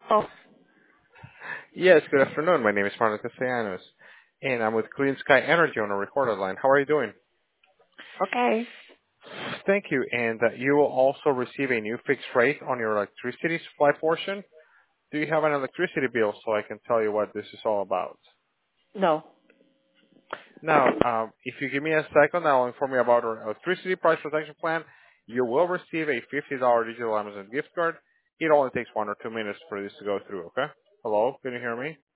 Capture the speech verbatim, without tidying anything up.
Oh, Yes, good afternoon. My name is Marlon Castellanos, and I'm with Clean Sky Energy on a recorded line. How are you doing? okay. Thank you. And uh, you will also receive a new fixed rate on your electricity supply portion. Do you have an electricity bill so I can tell you what this is all about? No. Now, um, if you give me a second, I'll inform you about our electricity price protection plan. You will receive a fifty dollars digital Amazon gift card. It only takes one or two minutes for this to go through, okay? Hello, can you hear me?